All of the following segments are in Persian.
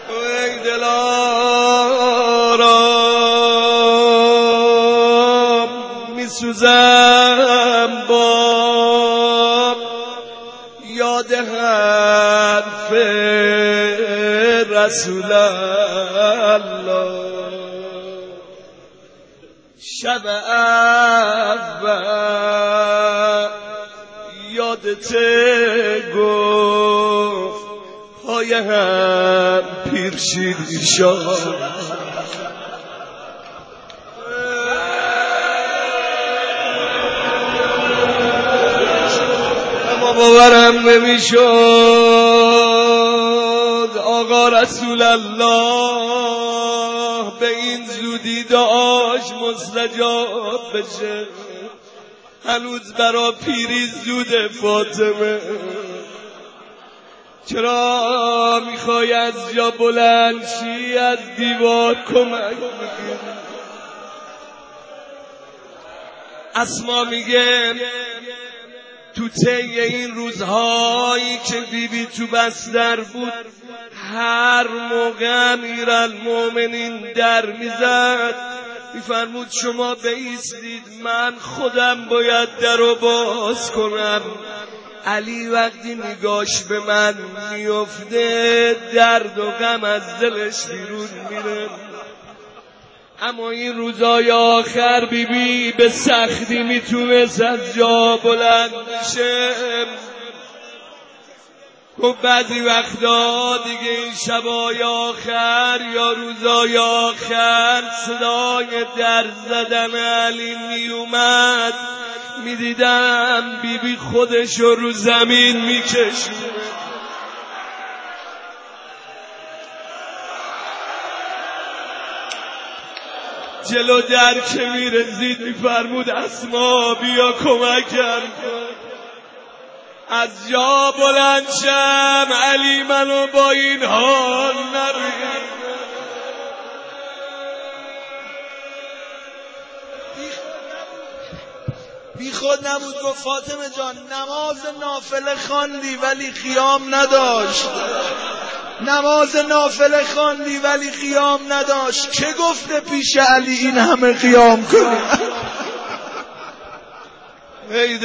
ای دلارام میسوزم با یاد حرف رسول الله. شب اول یادت گفت پای هم پیر شید ایشان. اما باورم نمیشد آقا رسول الله به این زودی دعاش مستجاب بشه. هنوز برا پیری زوده فاطمه، چرا میخوای از جا بلند شی؟ از دیوار کمک میگیری. اسما میگه تو طی این روزهایی که بیبی تو بستر بود، هر موقع امیرالمومنین در میزد میفرمود شما بایستید، من خودم باید درو باز کنم. علی وقتی نگاش به من میفته درد و غم از دلش بیرون میره. اما این روزای آخر بیبی به سختی میتونست از جا بلند بشه. گفت بعضی وقتا دیگه این شبای آخر یا روزای آخر صدای در زدن علی میومد، میدیدم بیبی خودشو رو زمین میکشونه. جلو در که میرسید میفرمود اسما بیا کمکم کن، از جا بلند شم علی منو با این حال نروید. بی خود نبود. گفت فاطمه جان نماز نافله خواندی ولی قیام نداشت. نماز نافله خواندی ولی قیام نداشت. که گفته پیش علی این همه قیام کنی؟ ای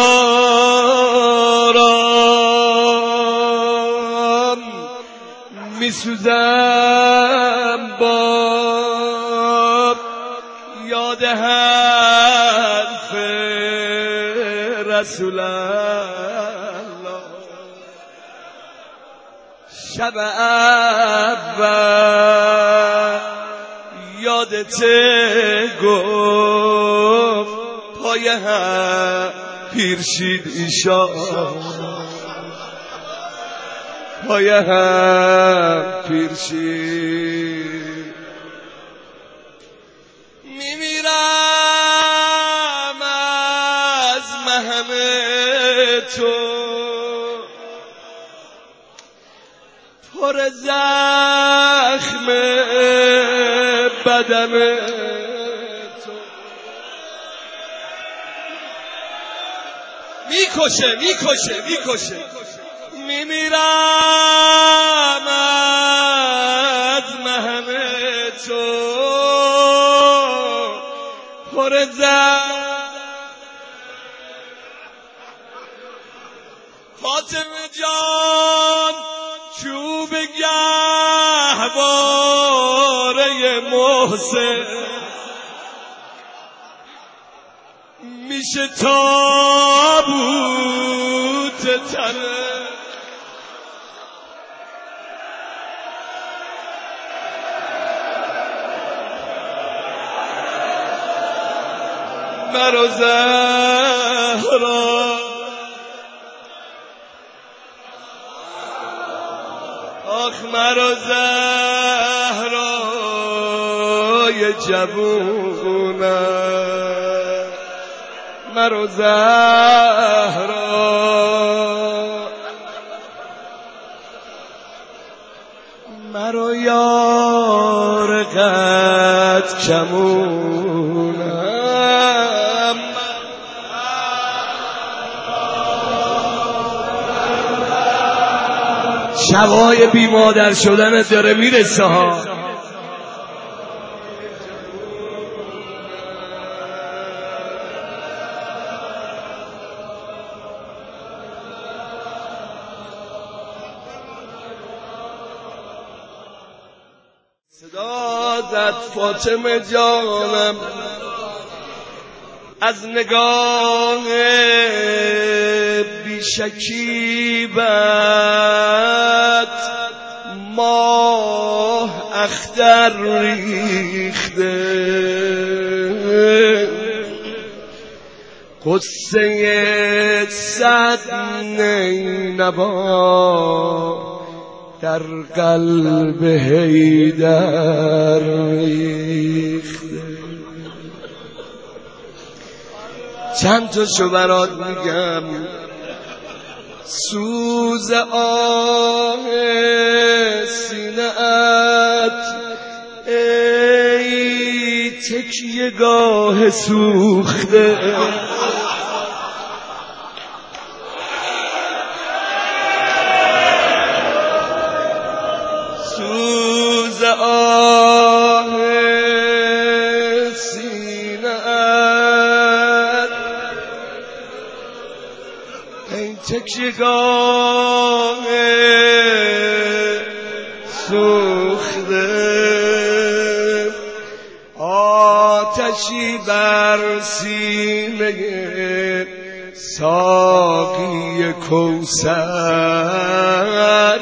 دلارام میسوزم با یاد حرف رسول الله. شب اول یادت گفت پای هم پیر شید ایشان، پای هم پیر شید. میمیرم از مهم تو پر زخم بدن تو. میکشه میمیرم از مهم تو پر زخم. فاطمه جان چوب گهواره محسن میشه تابوت تنه. مرا زهرا آخ مرا زهرای جوونم، مرا زهرا مرا یار قد کمونم. شبای بی مادر شدن داره میرسه ها. صدا زد فاطمه جانم از نگاه بی‌شکیبت ماه اختر ریخته، قصه صد نینوا در قلب حیدر ریخته. چند تا شو برات میگم. سوز آه سینه‌ات ای تکیه گاه سوخته، سوز آه سینه‌ات ای تکیه‌گاه سوخته، آتشی بر سینه ساقی کوثر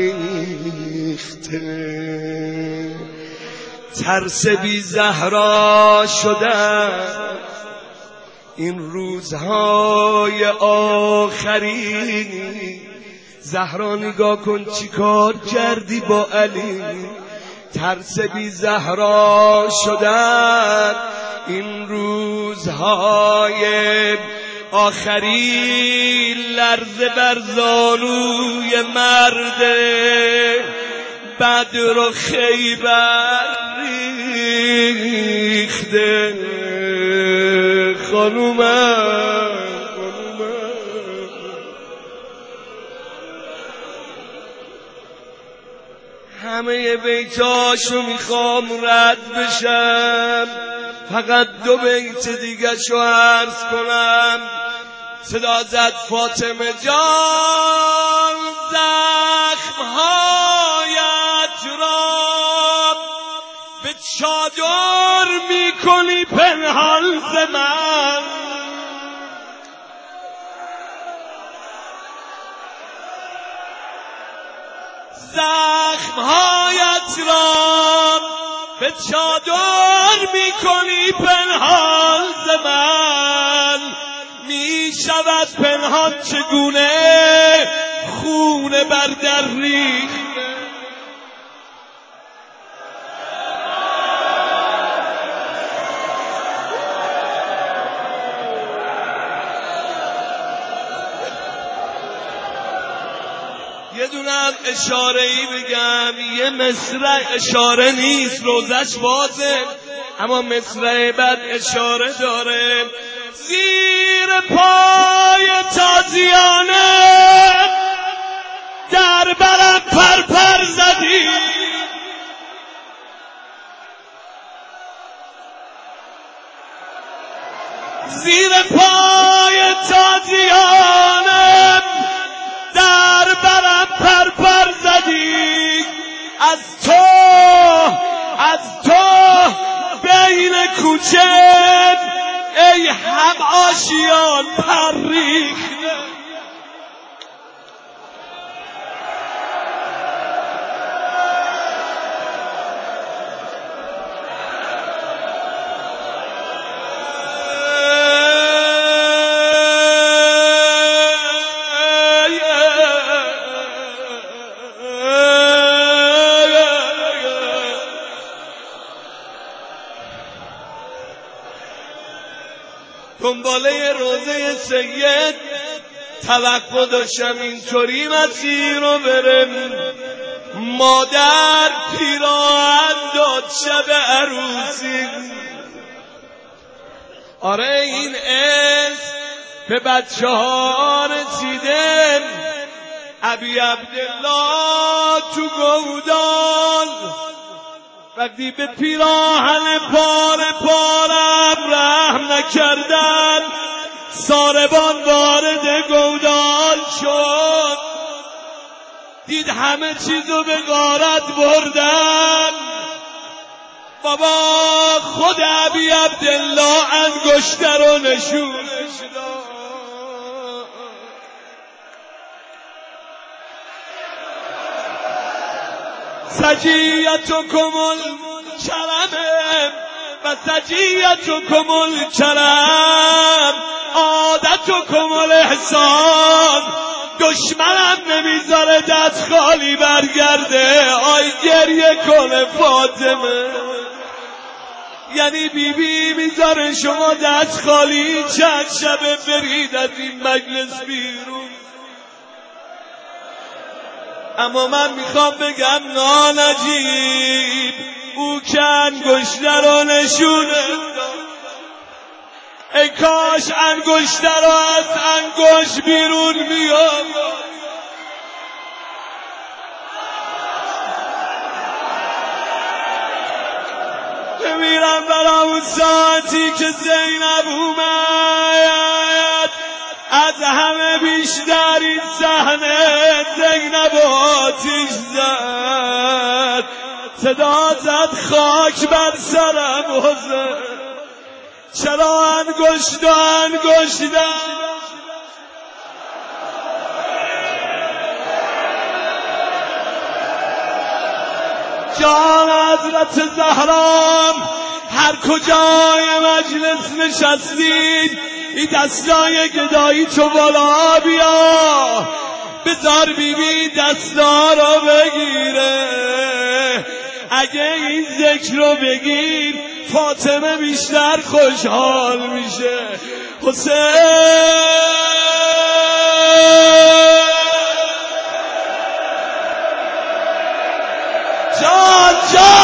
ریخته، ترس بی زهرا شدن این روزهای آخری. زهرا نگاه کن چی کار کردی با علی، ترس بی زهرا شدن این روزهای آخری. لرزه بر زانوی مرد بدر و خیبر ریخته. خانومم همه بیتاشو میخوام رد بشم، فقط 2 بیت دیگه شو عرض کنم. صدا زد فاطمه جان زخمهایت را به چادر میکنی پنهان ز من، زخمهایت را به چادر میکنی پنهان ز من، میشود پنهان چگونه خون بر در ریخته. یه دونم اشاره‌ای بگم، یه مصرع اشاره نیست روزش بازه، اما مصرع بعد اشاره داره. زیر پای تازیانه در برم پرپر زدی، زیر پای تازیانه در برم پرپر زدی. از تو بین کوچه ای هم آشیان پر ریخته. دنباله روزه سید توقع داشتم اینطوری مسیر رو برم. مادر پیراهن داد شب عروسی. آره این اسم به بچه ها رسیده، ابی عبدالله تو گودال وقتی به پیراهن پاره پارم رحم نکردن ساربان وارد گودال شد دید همه چیزو به غارت بردن بابا خود ابی عبدالله انگشتر رو نشونش داد سجیتکم الکرم و سجیتکم الکرم عادتکم الاحسان دشمنم نمیذاره دست خالی برگرده آی گریه کنه فاطمه یعنی بیبی میذاره شما دست خالی چند شبه برید از این مجلس بیرون اما من میخوام بگم نانجیب او که انگشتر رو نشونه ای کاش انگشتر رو از انگشت بیرون میاد بمیرم برای اون ساعتی که زینب اومد از همه بیشتر این صحنه زینب آتیش زد صدا زد خاک بر سرم حسین چرا انگشت جان حضرت زهرا هر کجای مجلس نشستید این دستای گدایی تو بالا بیا بذار بیبی دستا رو بگیره اگه این ذکر رو بگیر فاطمه بیشتر خوشحال میشه حسین جان